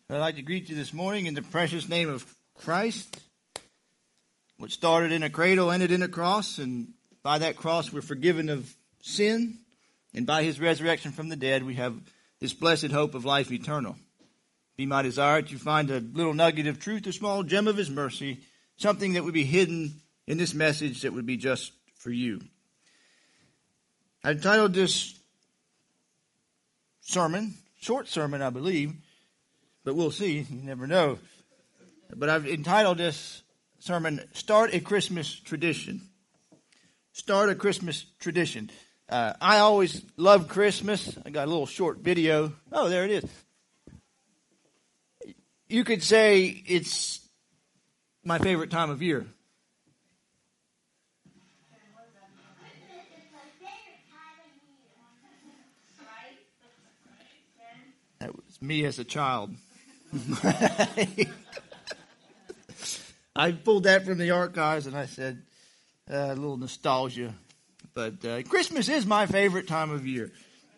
I'd like to greet you this morning in the precious name of Christ. What started in a cradle ended in a cross, and by that cross we're forgiven of sin, and by his resurrection from the dead we have this blessed hope of life eternal. Be my desire that you find a little nugget of truth, a small gem of his mercy, something that would be hidden in this message that would be just for you. I entitled this sermon, short sermon I believe, but we'll see, you never know. But I've entitled this sermon, Start a Christmas Tradition. Start a Christmas Tradition. I always love Christmas. I got a little short video. Oh, there it is. You could say it's my favorite time of year. That was me as a child. I pulled that from the archives and I said, a little nostalgia. But Christmas is my favorite time of year.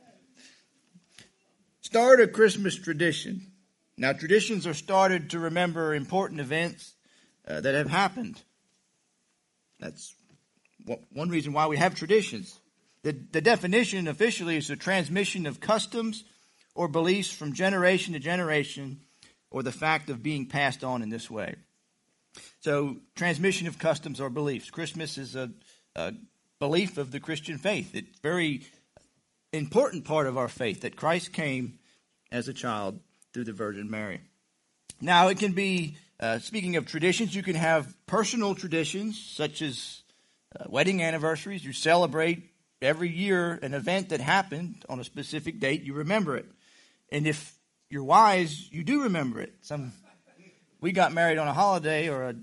Start a Christmas tradition. Now, traditions are started to remember important events that have happened. That's one reason why we have traditions. The definition officially is the transmission of customs or beliefs from generation to generation, or the fact of being passed on in this way. So, transmission of customs or beliefs. Christmas is a belief of the Christian faith. It's a very important part of our faith that Christ came as a child through the Virgin Mary. Now, it can be, speaking of traditions, you can have personal traditions, such as wedding anniversaries. You celebrate every year an event that happened on a specific date. You remember it. And if you're wise, you do remember it. We got married on a holiday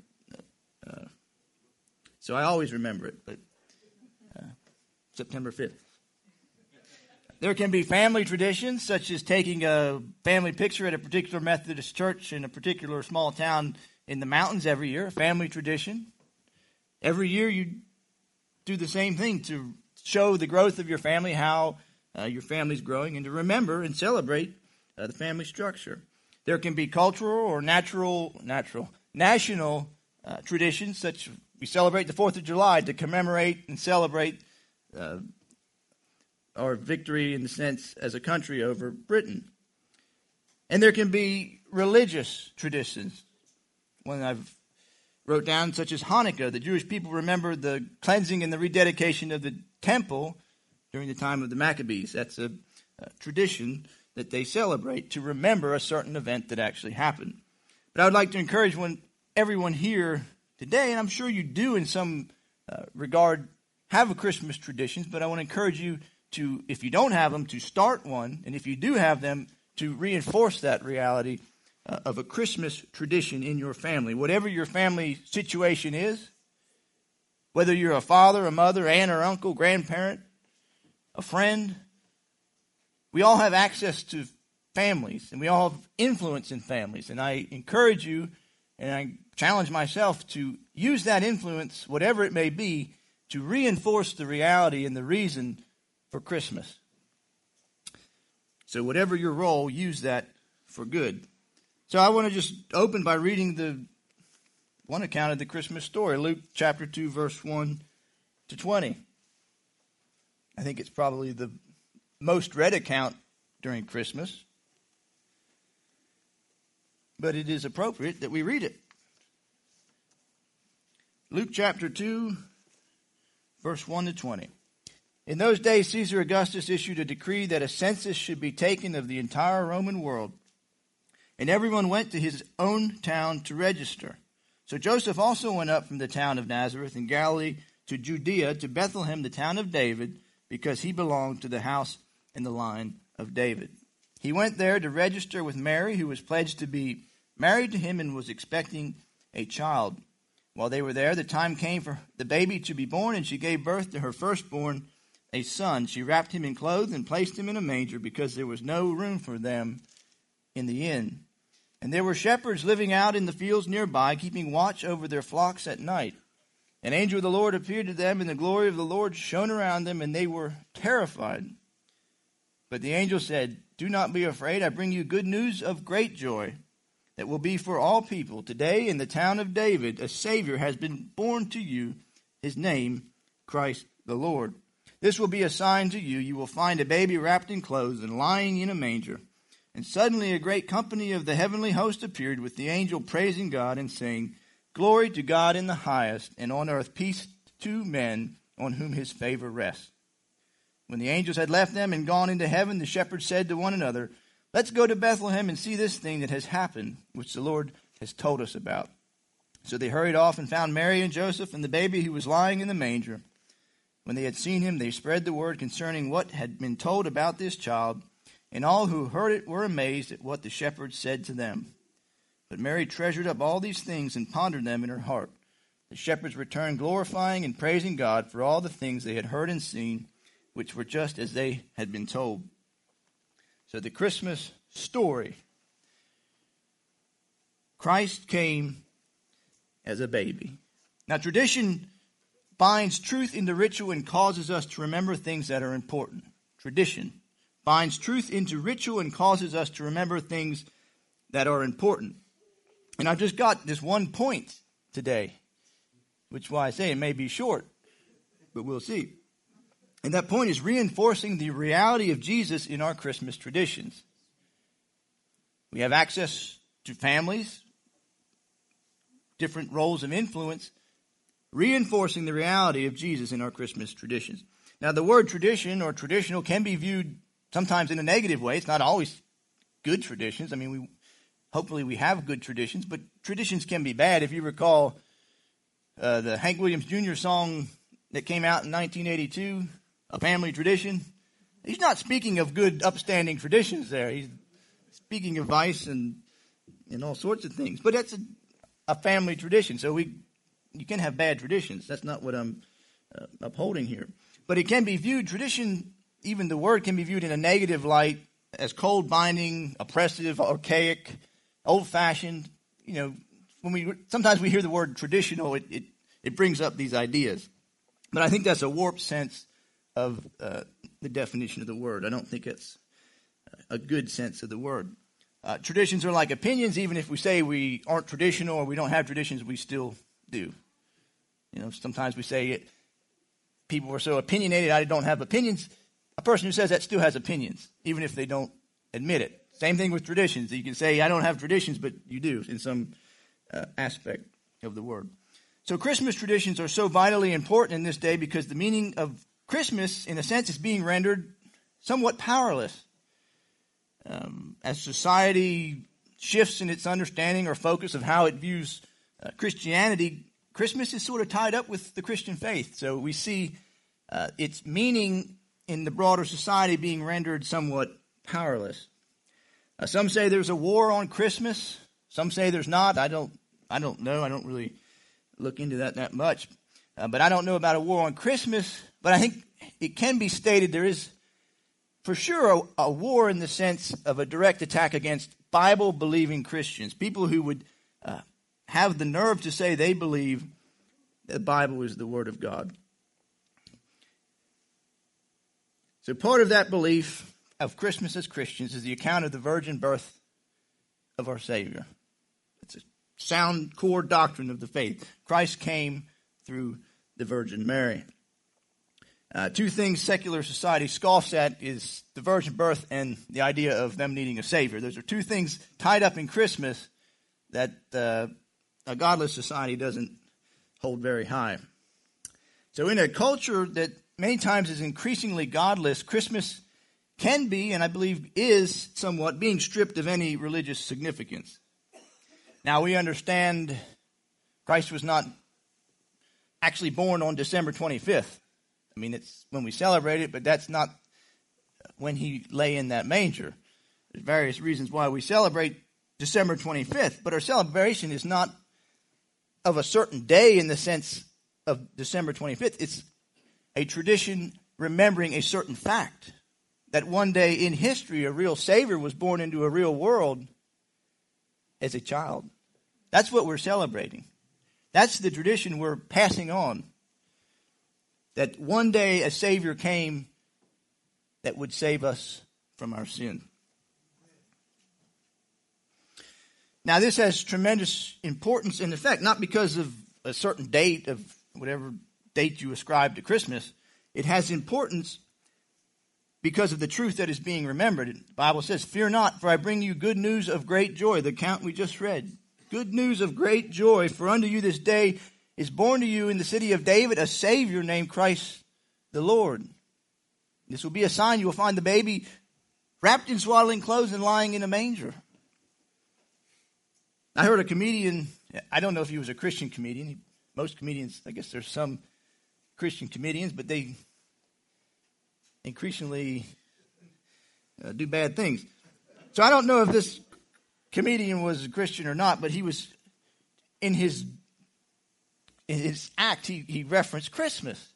so I always remember it, but September 5th. There can be family traditions, such as taking a family picture at a particular Methodist church in a particular small town in the mountains every year, a family tradition. Every year you do the same thing to show the growth of your family, how your family's growing, and to remember and celebrate the family structure. There can be cultural or national traditions, such as we celebrate the 4th of July to commemorate and celebrate our victory in the sense as a country over Britain. And there can be religious traditions. One I've wrote down, such as Hanukkah. The Jewish people remember the cleansing and the rededication of the temple during the time of the Maccabees. That's a tradition that they celebrate to remember a certain event that actually happened. But I would like to encourage everyone here today, and I'm sure you do in some regard have a Christmas traditions, but I want to encourage you to, if you don't have them, to start one, and if you do have them, to reinforce that reality of a Christmas tradition in your family. Whatever your family situation is, whether you're a father, a mother, aunt or uncle, grandparent, a friend, we all have access to families, and we all have influence in families. And I encourage you, and I challenge myself to use that influence, whatever it may be, to reinforce the reality and the reason for Christmas. So whatever your role, use that for good. So I want to just open by reading the one account of the Christmas story, Luke chapter 2, verse 1 to 20. I think it's probably the most read account during Christmas, but it is appropriate that we read it. Luke chapter 2, verse 1 to 20. In those days, Caesar Augustus issued a decree that a census should be taken of the entire Roman world, and everyone went to his own town to register. So Joseph also went up from the town of Nazareth in Galilee to Judea, to Bethlehem, the town of David, because he belonged to the house and the line of David. He went there to register with Mary, who was pledged to be married to him and was expecting a child. While they were there, the time came for the baby to be born, and she gave birth to her firstborn, a son. She wrapped him in clothes and placed him in a manger because there was no room for them in the inn. And there were shepherds living out in the fields nearby, keeping watch over their flocks at night. An angel of the Lord appeared to them, and the glory of the Lord shone around them, and they were terrified. But the angel said, "Do not be afraid. I bring you good news of great joy, that will be for all people. Today in the town of David, a Savior has been born to you. His name, Christ the Lord. This will be a sign to you. You will find a baby wrapped in clothes and lying in a manger. And suddenly a great company of the heavenly host appeared with the angel praising God and saying, Glory to God in the highest, and on earth peace to men on whom his favor rests. When the angels had left them and gone into heaven, the shepherds said to one another, Let's go to Bethlehem and see this thing that has happened, which the Lord has told us about. So they hurried off and found Mary and Joseph and the baby who was lying in the manger. When they had seen him, they spread the word concerning what had been told about this child, and all who heard it were amazed at what the shepherds said to them. But Mary treasured up all these things and pondered them in her heart. The shepherds returned, glorifying and praising God for all the things they had heard and seen, which were just as they had been told. So the Christmas story. Christ came as a baby. Now tradition binds truth into ritual and causes us to remember things that are important. Tradition binds truth into ritual and causes us to remember things that are important. And I've just got this one point today, which is why I say it may be short, but we'll see. And that point is reinforcing the reality of Jesus in our Christmas traditions. We have access to families, different roles of influence, reinforcing the reality of Jesus in our Christmas traditions. Now, the word tradition or traditional can be viewed sometimes in a negative way. It's not always good traditions. I mean, hopefully we have good traditions, but traditions can be bad. If you recall the Hank Williams Jr. song that came out in 1982, A Family Tradition, he's not speaking of good, upstanding traditions there. He's speaking of vice and all sorts of things. But that's a family tradition, so you can have bad traditions. That's not what I'm upholding here. But it can be viewed, tradition, even the word can be viewed in a negative light as cold, binding, oppressive, archaic, old-fashioned. You know, sometimes we hear the word traditional, it brings up these ideas. But I think that's a warped sense of the definition of the word. I don't think it's a good sense of the word. Traditions are like opinions. Even if we say we aren't traditional or we don't have traditions, we still do. You know, sometimes we say people are so opinionated, I don't have opinions. A person who says that still has opinions, even if they don't admit it. Same thing with traditions. You can say, I don't have traditions, but you do in some aspect of the word. So Christmas traditions are so vitally important in this day because the meaning of Christmas, in a sense, is being rendered somewhat powerless. As society shifts in its understanding or focus of how it views Christianity, Christmas is sort of tied up with the Christian faith. So we see its meaning in the broader society being rendered somewhat powerless. Some say there's a war on Christmas. Some say there's not. I don't know. I don't really look into that much. But I don't know about a war on Christmas. But I think it can be stated there is for sure a war in the sense of a direct attack against Bible-believing Christians, people who would have the nerve to say they believe the Bible is the Word of God. So part of that belief of Christmas as Christians is the account of the virgin birth of our Savior. It's a sound core doctrine of the faith. Christ came through the Virgin Mary. Two things secular society scoffs at is the virgin birth and the idea of them needing a Savior. Those are two things tied up in Christmas that a godless society doesn't hold very high. So in a culture that many times is increasingly godless, Christmas can be, and I believe is somewhat, being stripped of any religious significance. Now we understand Christ was not actually born on December 25th. I mean, it's when we celebrate it, but that's not when he lay in that manger. There's various reasons why we celebrate December 25th, but our celebration is not of a certain day in the sense of December 25th. It's a tradition remembering a certain fact, that one day in history a real Savior was born into a real world as a child. That's what we're celebrating. That's the tradition we're passing on. That one day a Savior came that would save us from our sin. Now, this has tremendous importance and effect, not because of a certain date of whatever date you ascribe to Christmas. It has importance because of the truth that is being remembered. The Bible says, "Fear not, for I bring you good news of great joy." The account we just read. Good news of great joy, for unto you this day is born to you in the city of David a Savior named Christ the Lord. This will be a sign. You will find the baby wrapped in swaddling clothes and lying in a manger. I heard a comedian, I don't know if he was a Christian comedian. Most comedians, I guess there's some Christian comedians, but they increasingly do bad things. So I don't know if this comedian was a Christian or not, but he was, in his act, he referenced Christmas.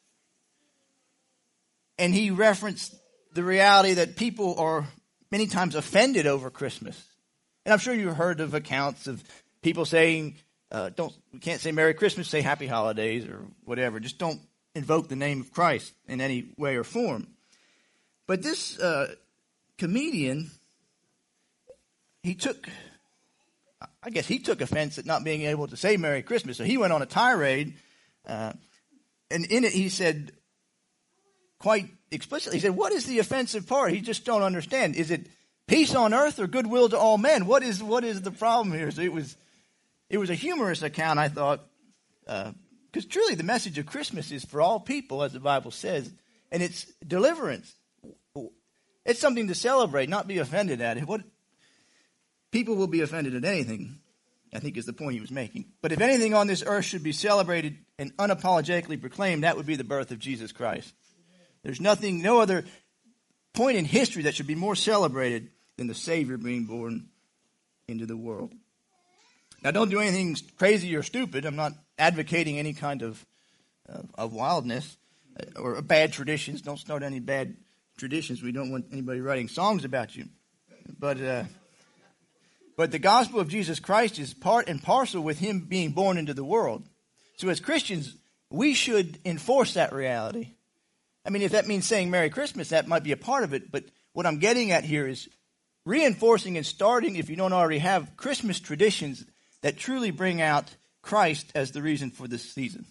And he referenced the reality that people are many times offended over Christmas. And I'm sure you've heard of accounts of people saying, we can't say Merry Christmas, say Happy Holidays or whatever. Just don't invoke the name of Christ in any way or form. But this comedian, he took offense at not being able to say Merry Christmas. So he went on a tirade, and in it he said quite explicitly, he said, "What is the offensive part? He just don't understand. Is it peace on earth or goodwill to all men? What is the problem here?" So it was a humorous account, I thought, because truly the message of Christmas is for all people, as the Bible says, and it's deliverance. It's something to celebrate, not be offended at it. People will be offended at anything, I think is the point he was making. But if anything on this earth should be celebrated and unapologetically proclaimed, that would be the birth of Jesus Christ. There's no other point in history that should be more celebrated than the Savior being born into the world. Now, don't do anything crazy or stupid. I'm not advocating any kind of wildness or bad traditions. Don't start any bad traditions. We don't want anybody writing songs about you. But the gospel of Jesus Christ is part and parcel with him being born into the world. So as Christians, we should enforce that reality. I mean, if that means saying Merry Christmas, that might be a part of it. But what I'm getting at here is reinforcing and starting, if you don't already have, Christmas traditions that truly bring out Christ as the reason for this season.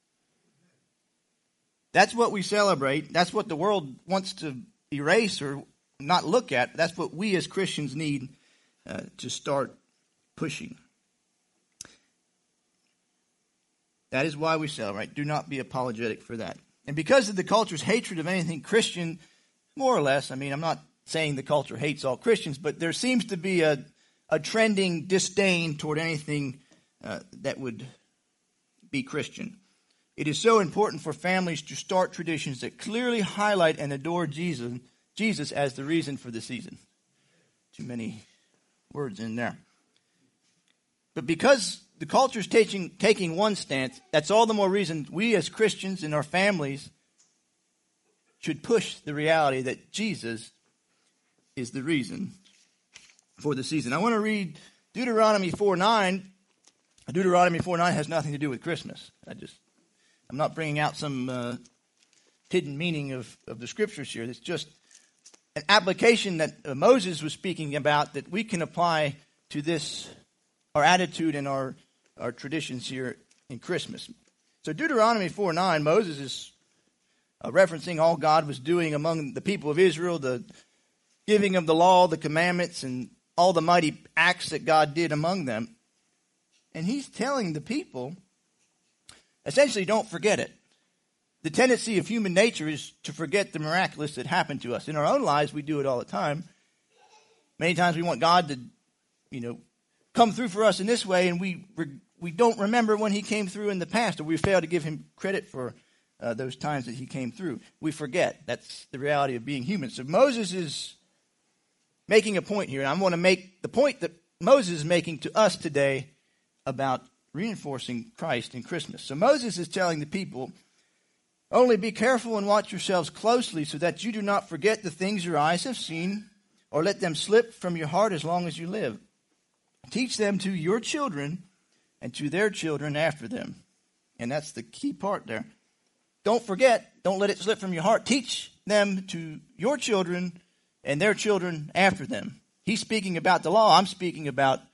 That's what we celebrate. That's what the world wants to erase or not look at. That's what we as Christians need to start pushing. That is why we celebrate. Do not be apologetic for that. And because of the culture's hatred of anything Christian, more or less, I mean, I'm not saying the culture hates all Christians, but there seems to be a trending disdain toward anything that would be Christian. It is so important for families to start traditions that clearly highlight and adore Jesus as the reason for the season. Too many words in there. But because the culture is taking one stance, that's all the more reason we as Christians in our families should push the reality that Jesus is the reason for the season. I want to read Deuteronomy 4:9. Deuteronomy 4:9 has nothing to do with Christmas. I'm not bringing out some hidden meaning of the scriptures here. It's just an application that Moses was speaking about that we can apply to this, our attitude and our traditions here in Christmas. So Deuteronomy 4:9, Moses is referencing all God was doing among the people of Israel, the giving of the law, the commandments, and all the mighty acts that God did among them. And he's telling the people, essentially, don't forget it. The tendency of human nature is to forget the miraculous that happened to us. In our own lives, we do it all the time. Many times we want God to, come through for us in this way, and we don't remember when he came through in the past, or we fail to give him credit for those times that he came through. We forget. That's the reality of being human. So Moses is making a point here, and I want to make the point that Moses is making to us today about reinforcing Christ in Christmas. So Moses is telling the people, only be careful and watch yourselves closely so that you do not forget the things your eyes have seen or let them slip from your heart as long as you live. Teach them to your children and to their children after them. And that's the key part there. Don't forget. Don't let it slip from your heart. Teach them to your children and their children after them. He's speaking about the law. I'm speaking about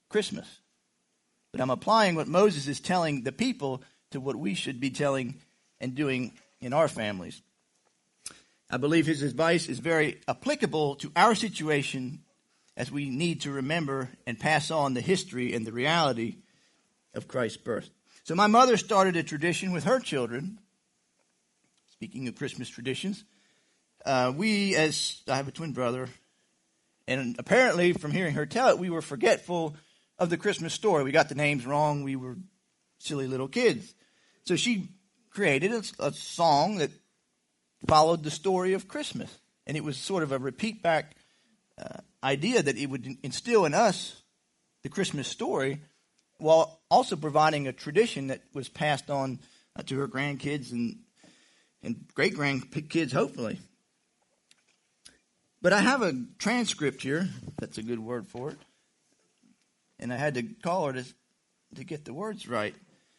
Christmas. But I'm applying what Moses is telling the people to what we should be telling and doing in our families. I believe his advice is very applicable to our situation as we need to remember and pass on the history and the reality of Christ's birth. So my mother started a tradition with her children. Speaking of Christmas traditions, I have a twin brother, and apparently from hearing her tell it, we were forgetful of the Christmas story. We got the names wrong. We were silly little kids. So she created a song that followed the story of Christmas. And it was sort of a repeat back idea that it would instill in us the Christmas story while also providing a tradition that was passed on to her grandkids and great-grandkids, hopefully. But I have a transcript here. That's a good word for it. And I had to call her to get the words right.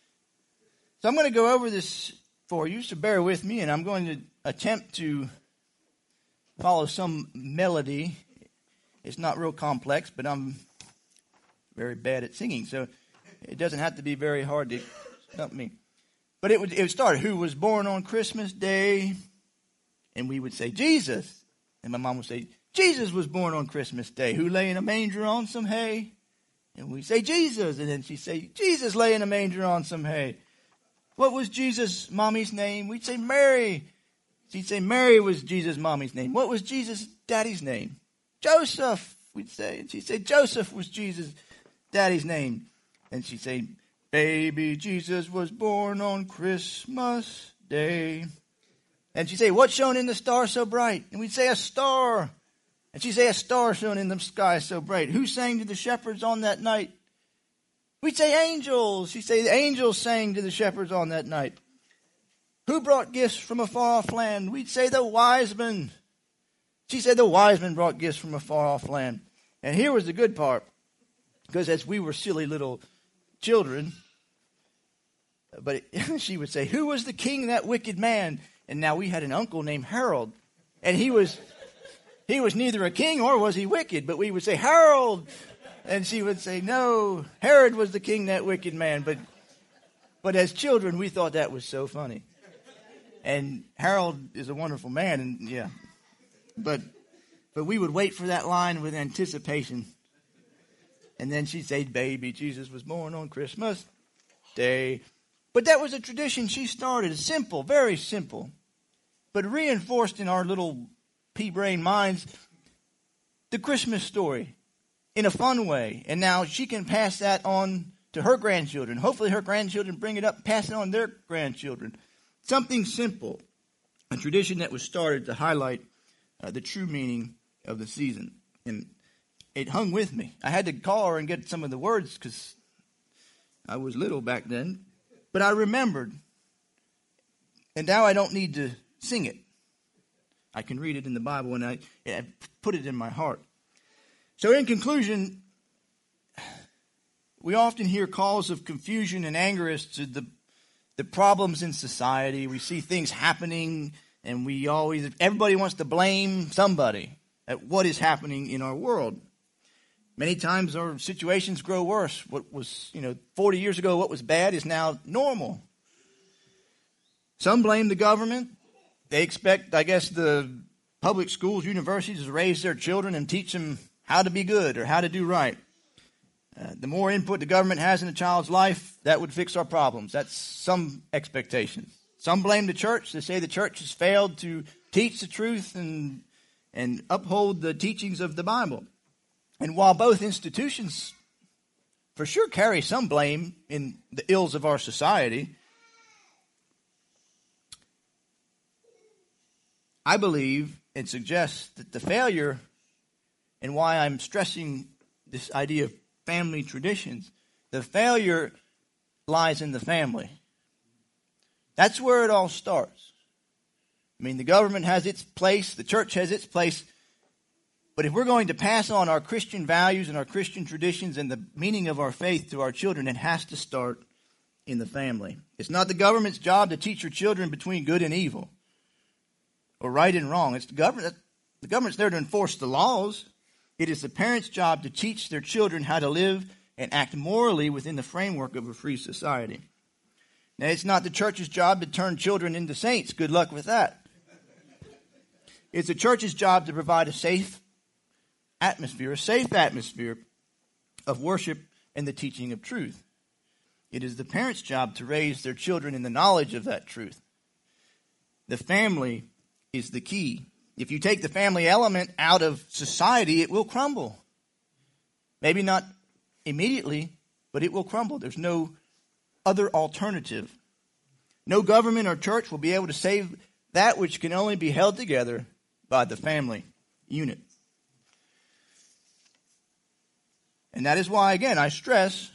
So I'm going to go over this for you, so bear with me, and I'm going to attempt to follow some melody. It's not real complex, but I'm very bad at singing, so it doesn't have to be very hard to stump me. But it would start, who was born on Christmas Day? And we would say, Jesus. And my mom would say, Jesus was born on Christmas Day. Who lay in a manger on some hay? And we'd say, Jesus. And then she'd say, Jesus lay in a manger on some hay. What was Jesus' mommy's name? We'd say, Mary. She'd say, Mary was Jesus' mommy's name. What was Jesus' daddy's name? Joseph, we'd say. And she'd say, Joseph was Jesus' daddy's name. And she'd say, baby Jesus was born on Christmas Day. And she'd say, what shone in the star so bright? And we'd say, a star. And she'd say, a star shone in the sky so bright. Who sang to the shepherds on that night? We'd say, angels. She'd say, the angels sang to the shepherds on that night. Who brought gifts from a far-off land? We'd say, the wise men. She said, the wise men brought gifts from a far-off land. And here was the good part. Because as we were silly little children, but she would say, who was the king, that wicked man? And now we had an uncle named Harold, and he was neither a king or was he wicked, but we would say, Harold, and she would say, no, Herod was the king, that wicked man. But as children, we thought that was so funny. And Harold is a wonderful man, and yeah, but we would wait for that line with anticipation. And then she'd say, baby Jesus was born on Christmas Day. But that was a tradition she started. Simple, very simple. But reinforced in our little pea-brain minds the Christmas story in a fun way. And now she can pass that on to her grandchildren. Hopefully her grandchildren bring it up and pass it on to their grandchildren. Something simple. A tradition that was started to highlight the true meaning of the season. And it hung with me. I had to call her and get some of the words because I was little back then. But I remembered. And now I don't need to sing it. I can read it in the Bible and I put it in my heart. So in conclusion, we often hear calls of confusion and anger as to the problems in society. We see things happening and everybody wants to blame somebody at what is happening in our world. Many times our situations grow worse. What was, 40 years ago, what was bad is now normal. Some blame the government. They expect, I guess, the public schools, universities to raise their children and teach them how to be good or how to do right. The more input the government has in a child's life, that would fix our problems. That's some expectations. Some blame the church. They say the church has failed to teach the truth and uphold the teachings of the Bible. And while both institutions for sure carry some blame in the ills of our society, I believe and suggest that the failure, and why I'm stressing this idea of family traditions, the failure lies in the family. That's where it all starts. I mean, the government has its place, the church has its place, but if we're going to pass on our Christian values and our Christian traditions and the meaning of our faith to our children, it has to start in the family. It's not the government's job to teach your children between good and evil or right and wrong. It's the government. The government's there to enforce the laws. It is the parents' job to teach their children how to live and act morally within the framework of a free society. Now, it's not the church's job to turn children into saints. Good luck with that. It's the church's job to provide a safe atmosphere of worship and the teaching of truth. It is the parents' job to raise their children in the knowledge of that truth. The family is the key. If you take the family element out of society, it will crumble. Maybe not immediately, but it will crumble. There's no other alternative. No government or church will be able to save that which can only be held together by the family unit. And that is why, again, I stress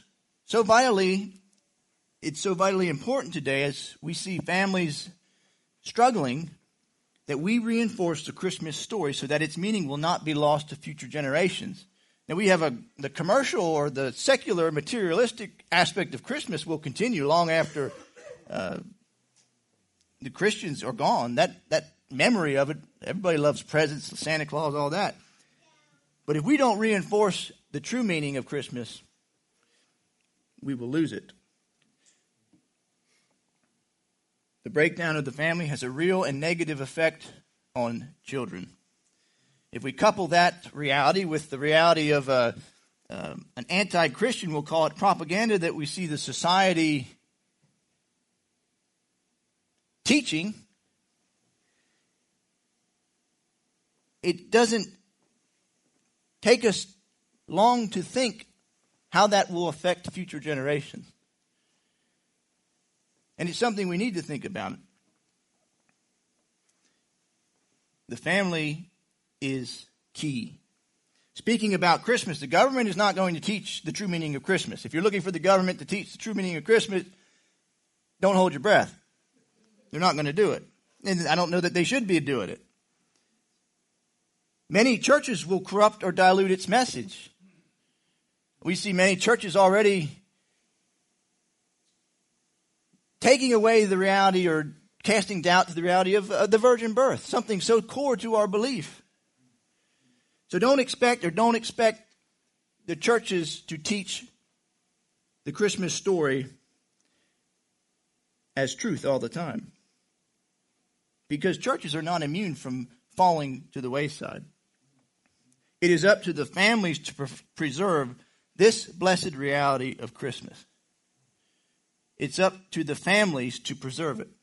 it's so vitally important today as we see families struggling that we reinforce the Christmas story so that its meaning will not be lost to future generations. Now, we have the commercial or the secular materialistic aspect of Christmas will continue long after the Christians are gone. That memory of it, everybody loves presents, Santa Claus, all that. But if we don't reinforce the true meaning of Christmas, we will lose it. The breakdown of the family has a real and negative effect on children. If we couple that reality with the reality of an anti-Christian, we'll call it propaganda, that we see the society teaching, it doesn't take us long to think how that will affect future generations. And it's something we need to think about. The family is key. Speaking about Christmas, the government is not going to teach the true meaning of Christmas. If you're looking for the government to teach the true meaning of Christmas, don't hold your breath. They're not going to do it. And I don't know that they should be doing it. Many churches will corrupt or dilute its message. We see many churches already taking away the reality or casting doubt to the reality of the virgin birth, something so core to our belief. So don't expect the churches to teach the Christmas story as truth all the time. Because churches are not immune from falling to the wayside. It is up to the families to preserve this blessed reality of Christmas. It's up to the families to preserve it.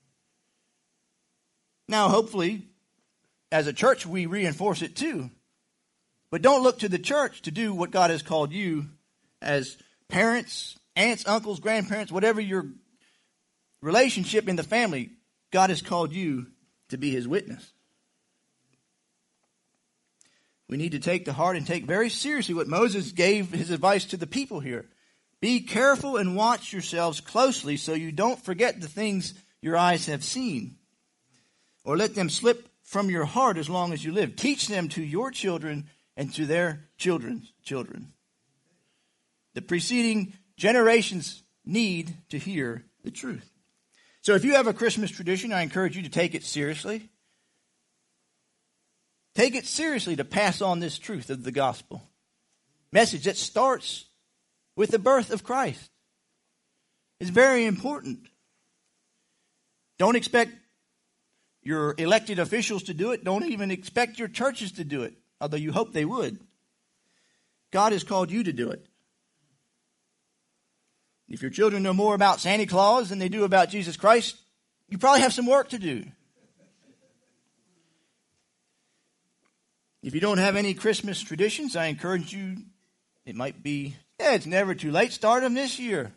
Now, hopefully, as a church, we reinforce it too. But don't look to the church to do what God has called you as parents, aunts, uncles, grandparents, whatever your relationship in the family. God has called you to be his witness. We need to take to heart and take very seriously what Moses gave his advice to the people here. Be careful and watch yourselves closely so you don't forget the things your eyes have seen, or let them slip from your heart as long as you live. Teach them to your children and to their children's children. The preceding generations need to hear the truth. So if you have a Christmas tradition, I encourage you to take it seriously. Take it seriously to pass on this truth of the gospel message that starts with the birth of Christ. It's very important. Don't expect your elected officials to do it. Don't even expect your churches to do it, although you hope they would. God has called you to do it. If your children know more about Santa Claus than they do about Jesus Christ, you probably have some work to do. If you don't have any Christmas traditions, I encourage you, it might be, it's never too late. Start them this year.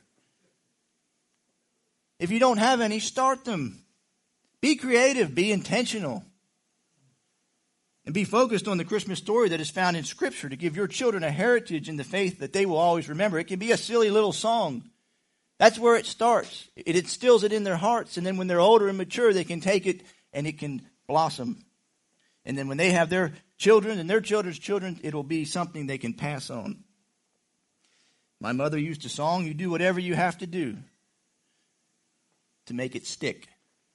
If you don't have any, start them. Be creative, be intentional. And be focused on the Christmas story that is found in Scripture to give your children a heritage in the faith that they will always remember. It can be a silly little song. That's where it starts. It instills it in their hearts, and then when they're older and mature, they can take it and it can blossom. And then when they have their children and their children's children, it'll be something they can pass on. My mother used to song, you do whatever you have to do to make it stick.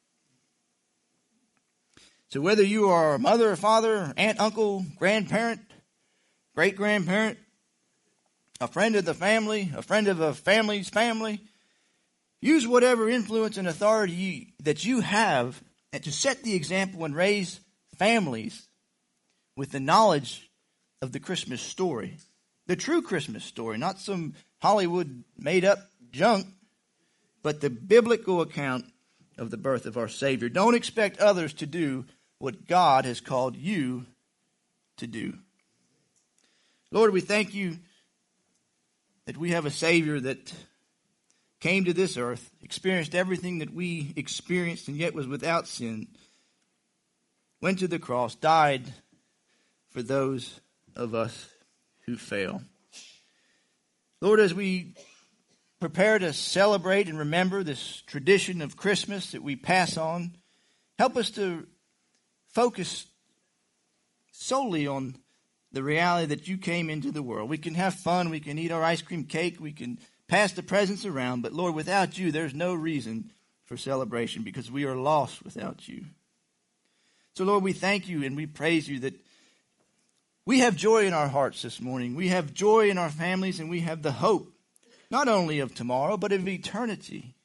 So whether you are a mother, father, aunt, uncle, grandparent, great-grandparent, a friend of the family, a friend of a family's family. Use whatever influence and authority that you have and to set the example and raise families with the knowledge of the Christmas story. The true Christmas story, not some Hollywood made-up junk, but the biblical account of the birth of our Savior. Don't expect others to do what God has called you to do. Lord, we thank you that we have a Savior that came to this earth, experienced everything that we experienced, and yet was without sin, went to the cross, died for those of us who fail. Lord, as we prepare to celebrate and remember this tradition of Christmas that we pass on, help us to focus solely on the reality that you came into the world. We can have fun, we can eat our ice cream cake, we can pass the presents around, but Lord, without you, there's no reason for celebration because we are lost without you. So Lord, we thank you and we praise you that we have joy in our hearts this morning. We have joy in our families, and we have the hope, not only of tomorrow, but of eternity.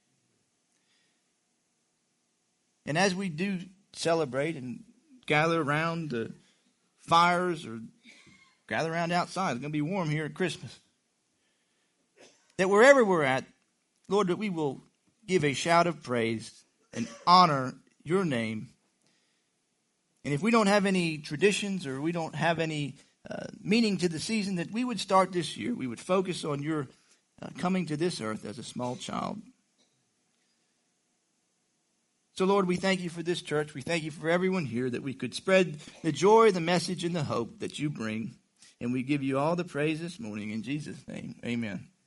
And as we do celebrate and gather around the fires or gather around outside, it's going to be warm here at Christmas, that wherever we're at, Lord, that we will give a shout of praise and honor your name. And if we don't have any traditions or we don't have any meaning to the season, that we would start this year. We would focus on your coming to this earth as a small child. So, Lord, we thank you for this church. We thank you for everyone here, that we could spread the joy, the message, and the hope that you bring. And we give you all the praise this morning. In Jesus' name, amen.